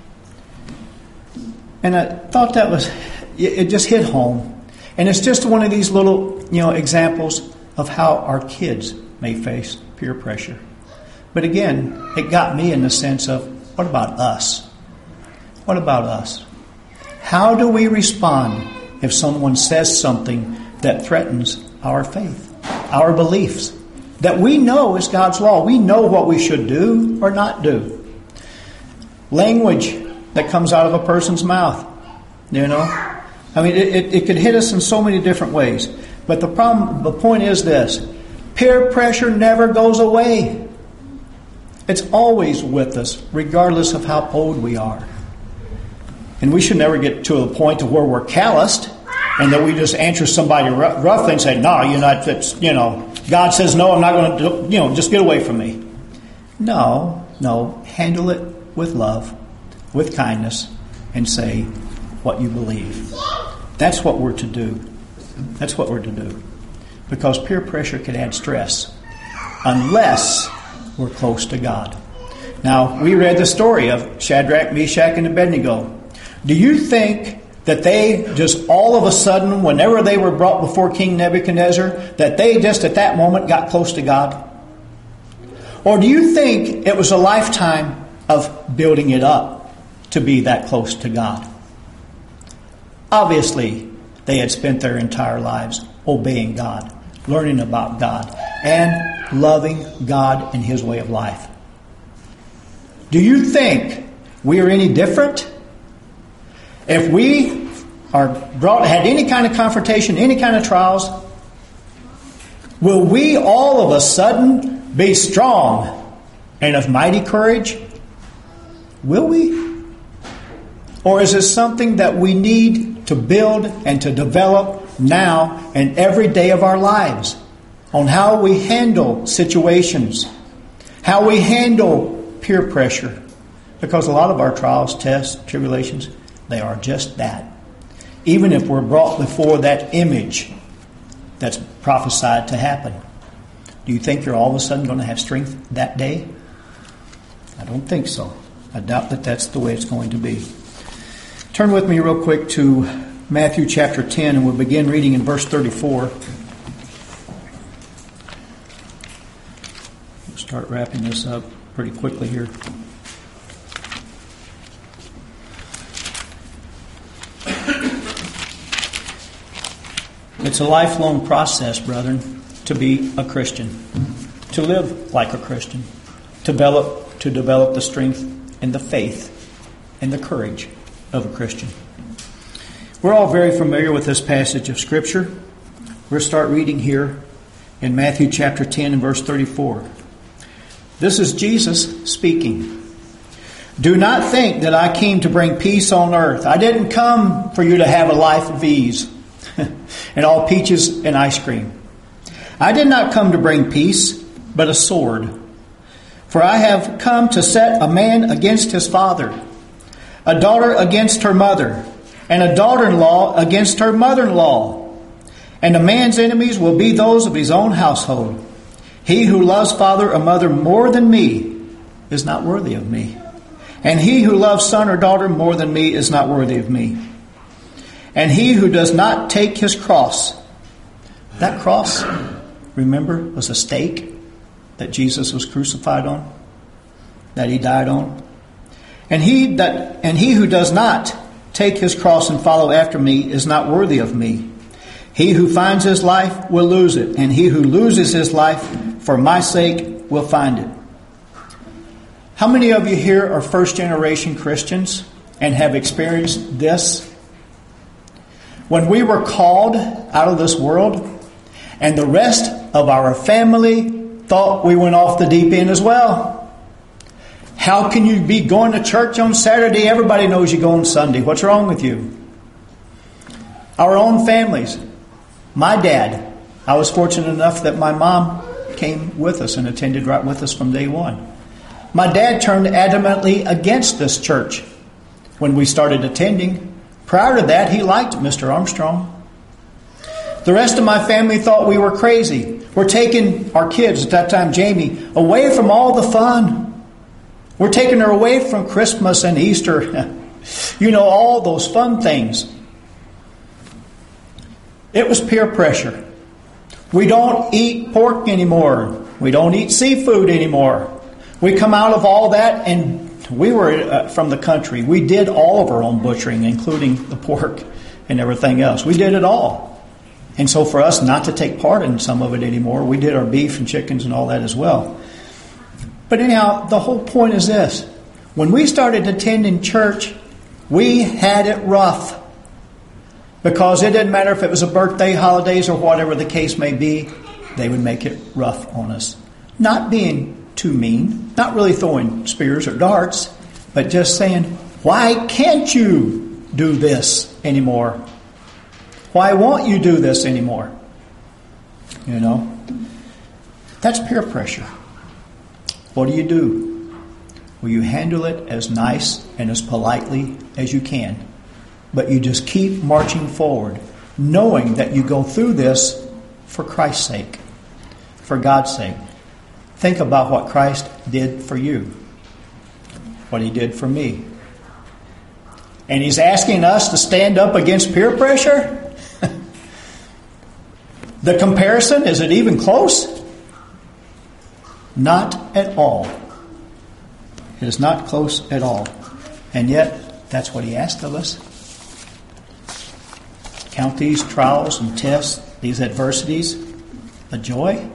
And I thought that was, it just hit home. And it's just one of these little, examples of how our kids may face peer pressure. But again, it got me in the sense of, what about us? What about us? How do we respond if someone says something that threatens our faith, our beliefs? That we know is God's law. We know what we should do or not do. language that comes out of a person's mouth. You know? I mean, it could hit us in so many different ways. But the point is this. Peer pressure never goes away. It's always with us, regardless of how old we are. And we should never get to a point to where we're calloused and that we just answer somebody roughly and say, no, you're not, God says no, I'm not going to, just get away from me. No, handle it with love, with kindness, and say what you believe. That's what we're to do. That's what we're to do. Because peer pressure can add stress unless we're close to God. Now, we read the story of Shadrach, Meshach, and Abednego. Do you think that they just all of a sudden, whenever they were brought before King Nebuchadnezzar, that they just at that moment got close to God? Or do you think it was a lifetime of building it up to be that close to God? Obviously, they had spent their entire lives obeying God, learning about God, and loving God and His way of life. Do you think we are any different? If we had any kind of confrontation, any kind of trials, will we all of a sudden be strong and of mighty courage? Will we? Or is it something that we need to build and to develop now and every day of our lives on how we handle situations, how we handle peer pressure? Because a lot of our trials, tests, tribulations, they are just that. Even if we're brought before that image that's prophesied to happen. Do you think you're all of a sudden going to have strength that day? I don't think so. I doubt that that's the way it's going to be. Turn with me real quick to Matthew chapter 10, and we'll begin reading in verse 34. We'll start wrapping this up pretty quickly here. It's a lifelong process, brethren, to be a Christian, to live like a Christian, to develop the strength and the faith and the courage of a Christian. We're all very familiar with this passage of Scripture. We're going to start reading here in Matthew chapter 10 and verse 34. This is Jesus speaking. Do not think that I came to bring peace on earth. I didn't come for you to have a life of ease and all peaches and ice cream. I did not come to bring peace, but a sword. For I have come to set a man against his father, a daughter against her mother, and a daughter-in-law against her mother-in-law. And a man's enemies will be those of his own household. He who loves father or mother more than me is not worthy of me. And he who loves son or daughter more than me is not worthy of me. And he who does not take his cross. That cross, remember, was a stake that Jesus was crucified on, that He died on. And he who does not take his cross and follow after me is not worthy of me. He who finds his life will lose it, and he who loses his life for my sake will find it. How many of you here are first-generation Christians and have experienced this? When we were called out of this world, and the rest of our family thought we went off the deep end as well. How can you be going to church on Saturday? Everybody knows you go on Sunday. What's wrong with you? Our own families. My dad, I was fortunate enough that my mom came with us and attended right with us from day one. My dad turned adamantly against this church when we started attending. Prior to that, he liked Mr. Armstrong. The rest of my family thought we were crazy. We're taking our kids, at that time Jamie, away from all the fun. We're taking her away from Christmas and Easter. All those fun things. It was peer pressure. We don't eat pork anymore. We don't eat seafood anymore. We come out of all that, and we were from the country. We did all of our own butchering, including the pork and everything else. We did it all. And so for us not to take part in some of it anymore, we did our beef and chickens and all that as well. But anyhow, the whole point is this. When we started attending church, we had it rough. Because it didn't matter if it was a birthday, holidays, or whatever the case may be, they would make it rough on us. Not being too mean, not really throwing spears or darts, but just saying, why can't you do this anymore? Why won't you do this anymore? You know, that's peer pressure. What do? Well, you handle it as nice and as politely as you can. But you just keep marching forward, knowing that you go through this for Christ's sake, for God's sake. Think about what Christ did for you, what He did for me. And He's asking us to stand up against peer pressure? The comparison, is it even close? Not at all. It is not close at all. And yet, that's what He asked of us. Count these trials and tests, these adversities, a joy?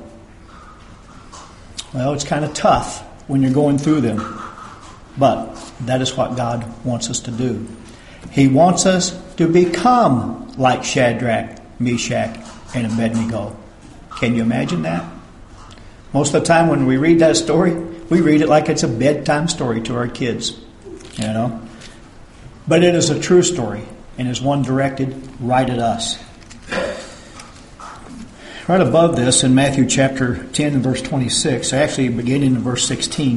Well, it's kind of tough when you're going through them. But that is what God wants us to do. He wants us to become like Shadrach, Meshach, and Abednego. Can you imagine that? Most of the time when we read that story, we read it like it's a bedtime story to our kids. You know? But it is a true story. And is one directed right at us. Right above this, in Matthew chapter 10 and verse 26, actually beginning in verse 16,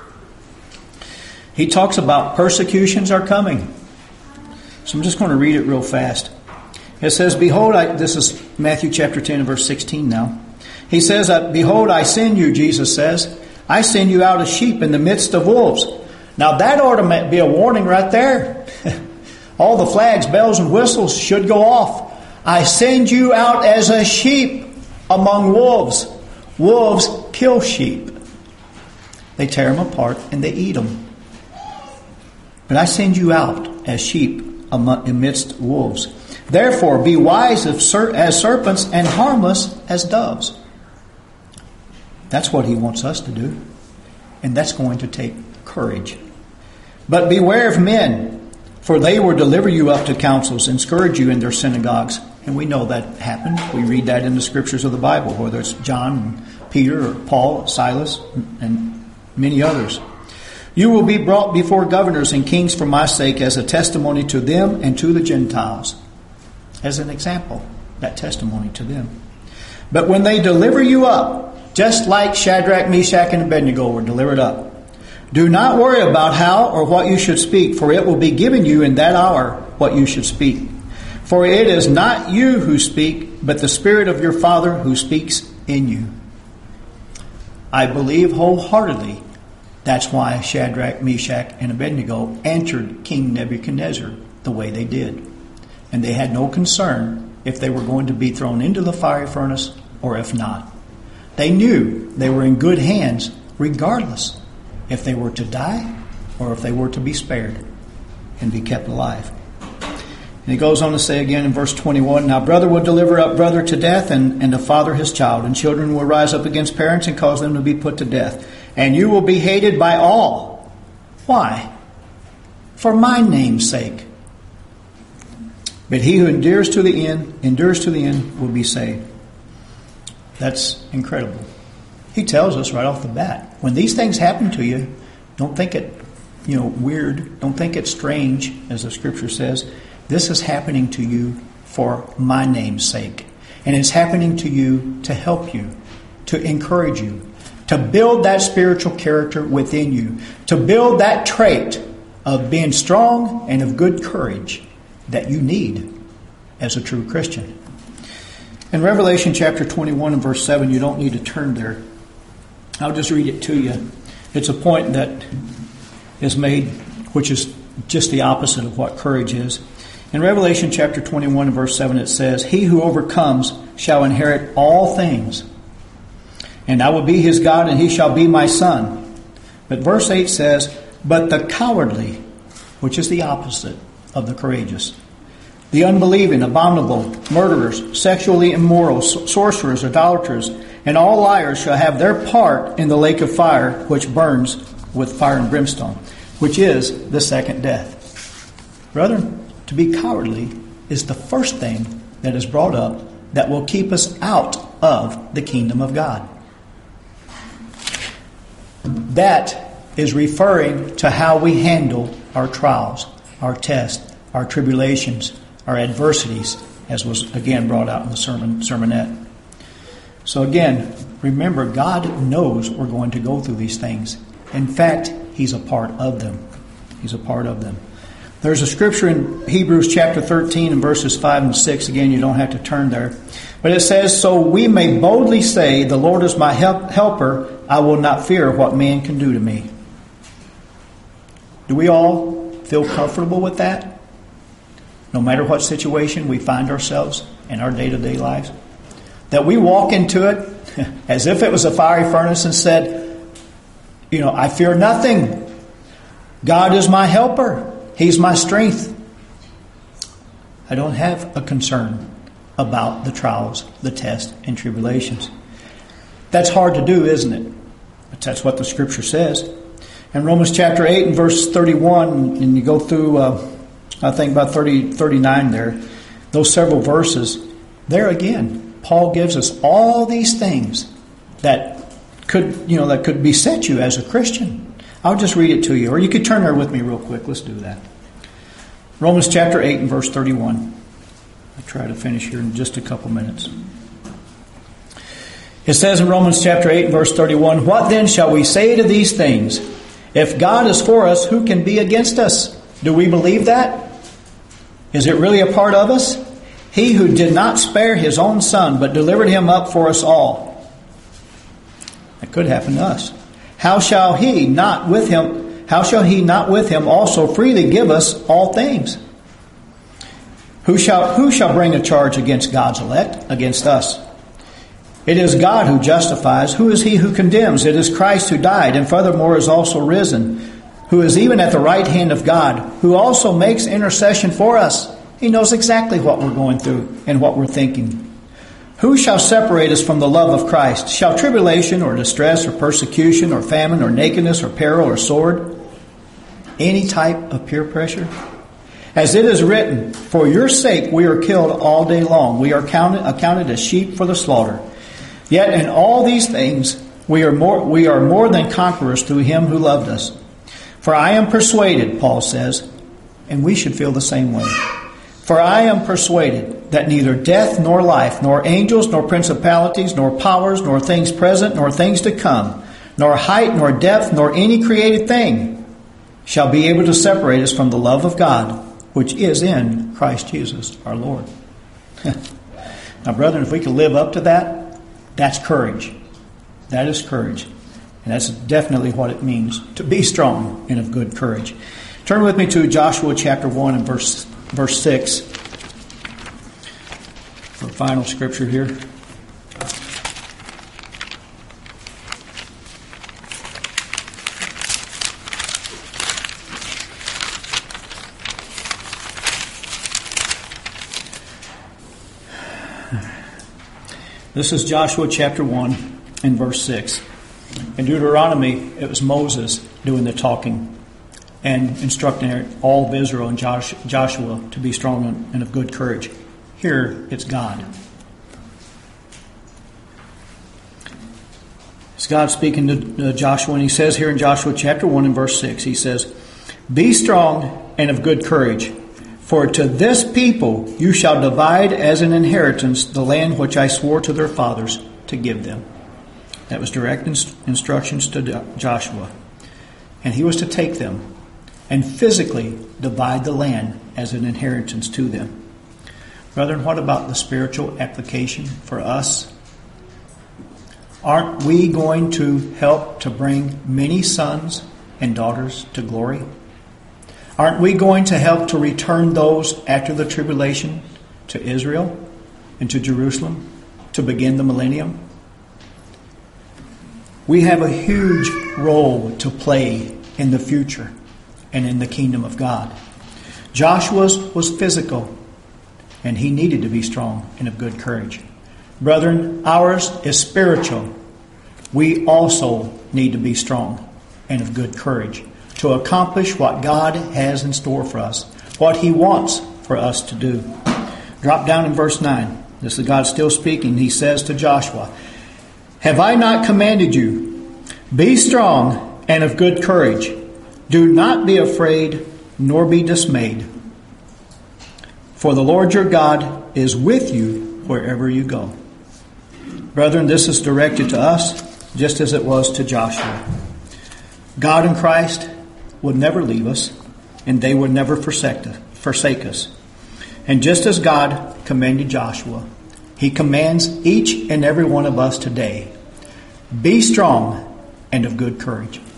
He talks about persecutions are coming. So I'm just going to read it real fast. It says, Behold, this is Matthew chapter 10 and verse 16 now. He says, Behold, I send you, Jesus says, I send you out as sheep in the midst of wolves. Now that ought to be a warning right there. All the flags, bells, and whistles should go off. I send you out as a sheep among wolves. Wolves kill sheep. They tear them apart and they eat them. But I send you out as sheep amidst wolves. Therefore, be wise as serpents and harmless as doves. That's what He wants us to do. And that's going to take courage. But beware of men, for they will deliver you up to councils and scourge you in their synagogues. And we know that happened. We read that in the scriptures of the Bible, whether it's John, and Peter, or Paul, Silas, and many others. You will be brought before governors and kings for my sake as a testimony to them and to the Gentiles. As an example, that testimony to them. But when they deliver you up, just like Shadrach, Meshach, and Abednego were delivered up, do not worry about how or what you should speak, for it will be given you in that hour what you should speak. For it is not you who speak, but the Spirit of your Father who speaks in you. I believe wholeheartedly that's why Shadrach, Meshach, and Abednego answered King Nebuchadnezzar the way they did. And they had no concern if they were going to be thrown into the fiery furnace or if not. They knew they were in good hands regardless if they were to die or if they were to be spared and be kept alive. And he goes on to say again in verse 21, Now brother will deliver up brother to death, and a father his child, and children will rise up against parents and cause them to be put to death. And you will be hated by all. Why? For my name's sake. But he who endures to the end will be saved. That's incredible. He tells us right off the bat, when these things happen to you, don't think it, weird. Don't think it strange, as the scripture says. This is happening to you for my name's sake. And it's happening to you to help you, to encourage you, to build that spiritual character within you, to build that trait of being strong and of good courage that you need as a true Christian. In Revelation chapter 21 and verse 7, you don't need to turn there. I'll just read it to you. It's a point that is made, which is just the opposite of what courage is. In Revelation chapter 21 and verse 7, it says, He who overcomes shall inherit all things, and I will be his God, and he shall be my son. But verse 8 says, But the cowardly, which is the opposite of the courageous, the unbelieving, abominable, murderers, sexually immoral, sorcerers, idolaters, and all liars shall have their part in the lake of fire, which burns with fire and brimstone. which is the second death. Brethren, to be cowardly is the first thing that is brought up that will keep us out of the kingdom of God. That is referring to how we handle our trials, our tests, our tribulations, our adversities, as was again brought out in the sermonette. So again, remember, God knows we're going to go through these things. In fact, He's a part of them. He's a part of them. There's a scripture in Hebrews chapter 13 and verses 5 and 6. Again, you don't have to turn there. But it says, "So we may boldly say, the Lord is my helper. I will not fear what man can do to me." Do we all feel comfortable with that? No matter what situation we find ourselves in our day-to-day lives? That we walk into it as if it was a fiery furnace and said, I fear nothing. God is my helper. He's my strength. I don't have a concern about the trials, the tests, and tribulations. That's hard to do, isn't it? But that's what the Scripture says. In Romans chapter 8 and verse 31, and you go through, I think about 39 there, those several verses, there again, Paul gives us all these things that could beset you as a Christian. I'll just read it to you, or you could turn there with me real quick. Let's do that. Romans chapter 8 and verse 31. I'll try to finish here in just a couple minutes. It says in Romans chapter 8 and verse 31, "What then shall we say to these things? If God is for us, who can be against us?" Do we believe that? Is it really a part of us? "He who did not spare His own Son, but delivered Him up for us all." That could happen to us. How shall He not with Him also freely give us all things? Who shall bring a charge against God's elect? Against us. It is God who justifies. Who is he who condemns? It is Christ who died, and furthermore is also risen, who is even at the right hand of God, who also makes intercession for us. He knows exactly what we're going through and what we're thinking. Who shall separate us from the love of Christ? Shall tribulation or distress or persecution or famine or nakedness or peril or sword? Any type of peer pressure? As it is written, "For your sake we are killed all day long. We are accounted as sheep for the slaughter. Yet in all these things we are more than conquerors through Him who loved us. For I am persuaded," Paul says, and we should feel the same way. "For I am persuaded that neither death nor life, nor angels, nor principalities, nor powers, nor things present, nor things to come, nor height, nor depth, nor any created thing shall be able to separate us from the love of God, which is in Christ Jesus our Lord." Now, brethren, if we can live up to that, that's courage. That is courage. And that's definitely what it means to be strong and of good courage. Turn with me to Joshua chapter 1 and verse 6. For final scripture here. This is Joshua chapter 1 and verse 6. In Deuteronomy, it was Moses doing the talking and instructing all of Israel and Joshua to be strong and of good courage. Here, it's God. It's God speaking to Joshua, and He says here in Joshua chapter 1 and verse 6, He says, "Be strong and of good courage, for to this people you shall divide as an inheritance the land which I swore to their fathers to give them." That was direct instructions to Joshua. And he was to take them and physically divide the land as an inheritance to them. Brethren, what about the spiritual application for us? Aren't we going to help to bring many sons and daughters to glory? Aren't we going to help to return those after the tribulation to Israel and to Jerusalem to begin the millennium? We have a huge role to play in the future and in the kingdom of God. Joshua's was physical, and he needed to be strong and of good courage. Brethren, ours is spiritual. We also need to be strong and of good courage. to accomplish what God has in store for us, what He wants for us to do. Drop down in verse 9. This is God still speaking. He says to Joshua, "Have I not commanded you? Be strong and of good courage. Do not be afraid, nor be dismayed. For the Lord your God is with you wherever you go." Brethren, this is directed to us just as it was to Joshua. God in Christ would never leave us, and they would never forsake us. And just as God commanded Joshua, He commands each and every one of us today, be strong and of good courage.